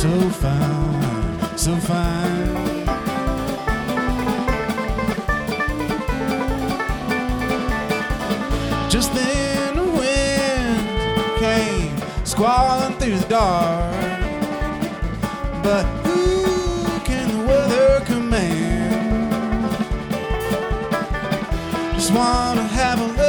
so fine, so fine. Just then the wind came squalling through the dark, but who can the weather command? Just wanna have a